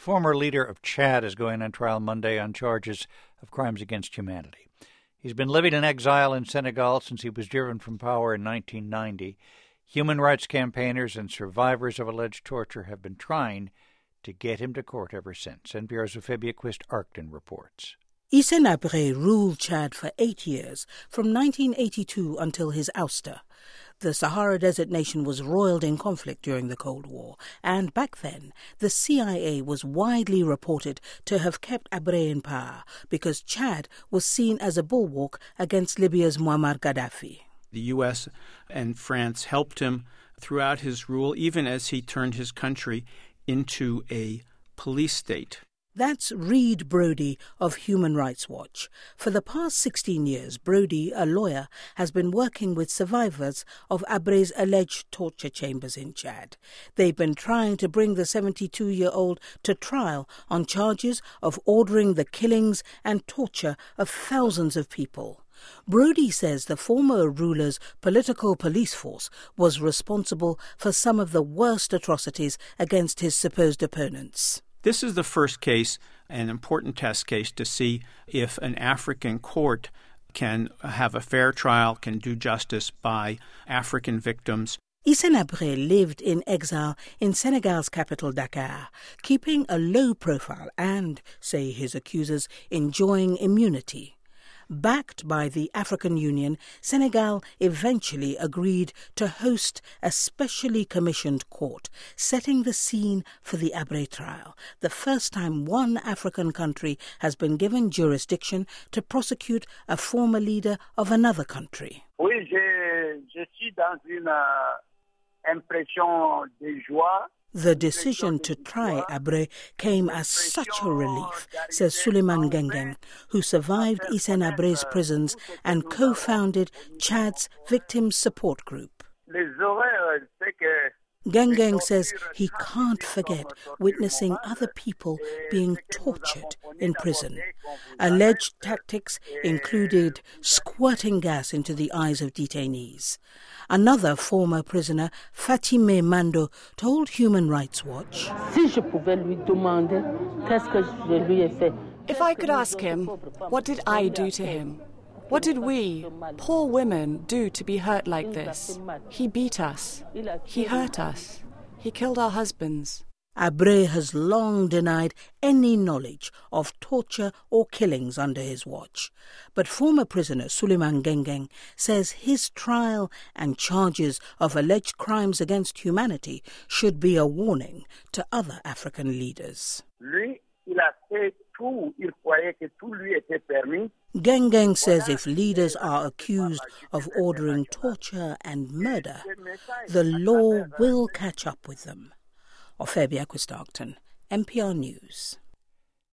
Former leader of Chad is going on trial Monday on charges of crimes against humanity. He's been living in exile in Senegal since he was driven from power in 1990. Human rights campaigners and survivors of alleged torture have been trying to get him to court ever since. NPR's Euphebia Quist-Arcton reports. Hissène Habré ruled Chad for 8 years, from 1982 until his ouster. The Sahara Desert nation was roiled in conflict during the Cold War, and back then, the CIA was widely reported to have kept Habré in power because Chad was seen as a bulwark against Libya's Muammar Gaddafi. The U.S. and France helped him throughout his rule, even as he turned his country into a police state. That's Reed Brody of Human Rights Watch. For the past 16 years, Brody, a lawyer, has been working with survivors of Habré's alleged torture chambers in Chad. They've been trying to bring the 72-year-old to trial on charges of ordering the killings and torture of thousands of people. Brody says the former ruler's political police force was responsible for some of the worst atrocities against his supposed opponents. This is the first case, an important test case, to see if an African court can have a fair trial, can do justice by African victims. Hissène Habré lived in exile in Senegal's capital, Dakar, keeping a low profile and, say his accusers, enjoying immunity. Backed by the African Union, Senegal eventually agreed to host a specially commissioned court, setting the scene for the Habré trial, the first time one African country has been given jurisdiction to prosecute a former leader of another country. Oui, je suis dans une impression de joie. The decision to try Habré came as such a relief, says Souleymane Gengeng, who survived Hissène Habré's prisons and co-founded Chad's Victims Support Group. Gengeng says he can't forget witnessing other people being tortured in prison. Alleged tactics included squirting gas into the eyes of detainees. Another former prisoner, Fatime Mando, told Human Rights Watch, "If I could ask him, what did I do to him? What did we, poor women, do to be hurt like this? He beat us. He hurt us. He killed our husbands." Habré has long denied any knowledge of torture or killings under his watch. But former prisoner Souleymane Gengeng says his trial and charges of alleged crimes against humanity should be a warning to other African leaders. Gengeng says if leaders are accused of ordering torture and murder, the law will catch up with them. Euphebia Quist-Arcton, NPR News.